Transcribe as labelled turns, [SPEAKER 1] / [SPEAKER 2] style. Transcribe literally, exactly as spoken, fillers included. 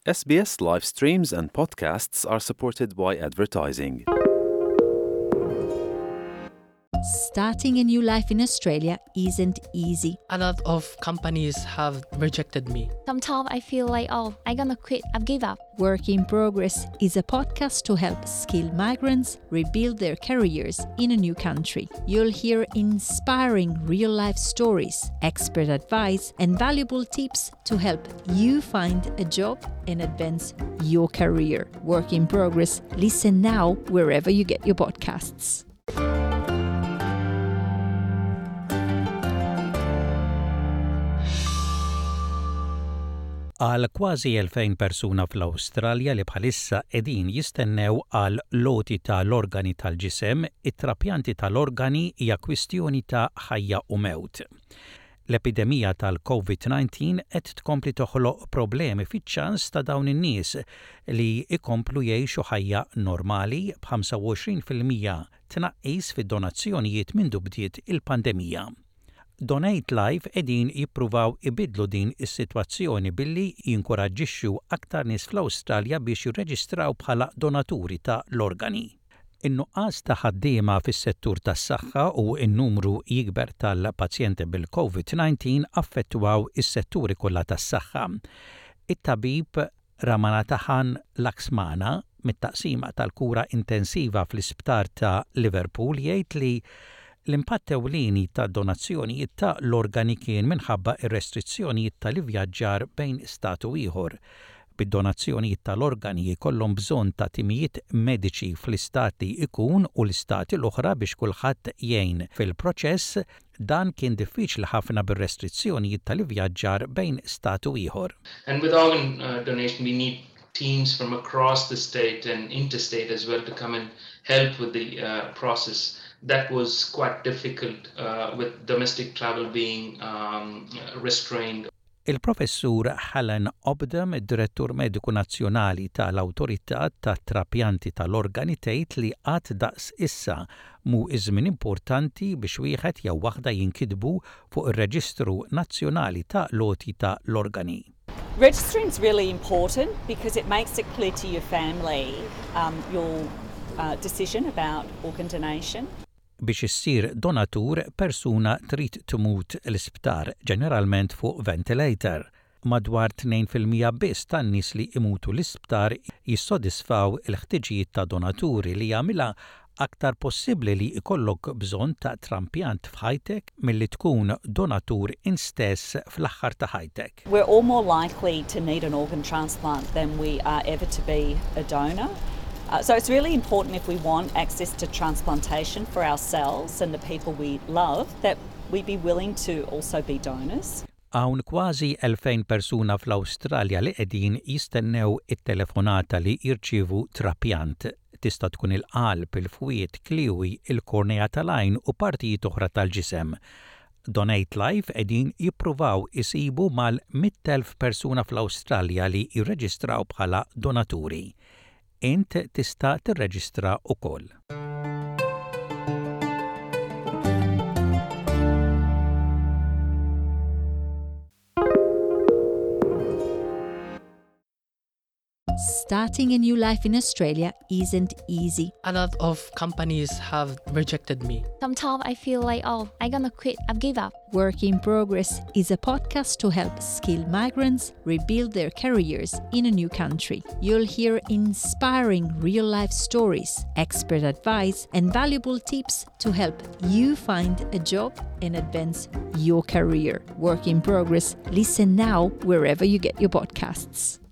[SPEAKER 1] S B S live streams and podcasts are supported by advertising.
[SPEAKER 2] Starting a new life in Australia isn't easy.
[SPEAKER 3] A lot of companies have rejected me.
[SPEAKER 4] Sometimes I feel like, oh, I'm gonna quit, I've give up.
[SPEAKER 2] Work in Progress is a podcast to help skilled migrants rebuild their careers in a new country. You'll hear inspiring real-life stories, expert advice, and valuable tips to help you find a job and advance your career. Work in Progress. Listen now wherever you get your podcasts.
[SPEAKER 5] Għal kważi elfejn persuna fl-Awstralja li bħalissa qegħdin jistennew għal loti tal-organi tal-ġisem, it-trapjanti tal-organi hija kwistjoni ta' ħajja u mewt. L-epidemija tal-COVID nineteen qed tkompli toħloq problemi fiċ-ċans ta' dawn in-nies li jkomplu jgħixu ħajja normali b'ħamsa u għoxrin fil-mija tnaqqis fid-donazzjonijiet minn bdiet il-pandemija. Donate Life qegħdin jippruvaw ibidlu din is-sitwazzjoni billi jinkoraġġixxu aktar nies fl-Awstralja biex jirreġistraw bħala donaturi ta' l-organi. In-nuqqas ta' ħaddiema fis-settur tas-saħħa u n-numru jikber tal-pazjenti bil-COVID nineteen affettwaw is-setturi kollha tas-saħħa. It-tabib Ramanathan Laxmana mit-taqsima tal-kura intensiva fl-isptar ta' Liverpool jgħid li l-impatt ewlieni ta' donazzjonijiet ta' l-organi kien minħabba ir-restrizzjonijiet tal-ivvjaġġar bejn stat u ieħor. Bid-donazzjonijiet tal-organi jkollhom bżonn ta' timijiet mediċi fl-istati ikun u l-istati l-oħra biex kulħadd jgħin fil-proċess dan kien diffiċli ħafna bir-restrizzjonijiet tal-ivvjaġġar bejn stat u ieħor.
[SPEAKER 6] And with organ uh, donation we need teams from across the state and interstate as well to come and help with the uh, process. That was quite difficult uh, with domestic travel being um, restrained.
[SPEAKER 5] Il-professur Helen Obdam, id-direttur mediku nazzjonali tal-Awtorità tat-Trapjanti tal-Organi tgħid li qatt daqs issa mu iż-żmien importanti biex wieħed jew waħda jinkitbu fuq ir-Reġistru Nazzjonali ta' Loti ta' l-Organi.
[SPEAKER 7] Registering is really important because it makes it clear to your family um, your uh, decision about organ donation.
[SPEAKER 5] Biex issir donatur persuna trid tmut l-isptar ġeneralment fuq ventilator. Madwar tnejn fil-mija biss tan-nies li imutu l-isptar jissodisfaw il-ħtiġijiet ta' donaturi li jagħmilha aktar possibbli li jkollok bżonn ta' trampjant f'ħajtek milli tkun donatur instess fl-aħħar ta' ħajtek.
[SPEAKER 7] We're all more likely to need an organ transplant than we are ever to be a donor. Uh, so it's really important if we want access to transplantation for ourselves and the people we love that we be willing to also be donors.
[SPEAKER 5] Hawn kważi elfejn persuna fl-Awstralja li qegħdin jistennew it-telefonata li jirċievu trapjant. Tista' tkun il-qalb, il-fwied, kliwi, il-kornea tal-għajn u partijiet oħra tal-ġisem. Donate Life qegħdin jippruvaw isibu mal-mija elf persuna fl-Awstralja li jirreġistraw bħala donaturi. Int tista' tirreġistra wkoll.
[SPEAKER 2] Starting a new life in Australia isn't easy.
[SPEAKER 3] A lot of companies have rejected me.
[SPEAKER 4] Sometimes I feel like, oh, I'm gonna quit, I've give up.
[SPEAKER 2] Work in Progress is a podcast to help skilled migrants rebuild their careers in a new country. You'll hear inspiring real-life stories, expert advice, and valuable tips to help you find a job and advance your career. Work in Progress. Listen now wherever you get your podcasts.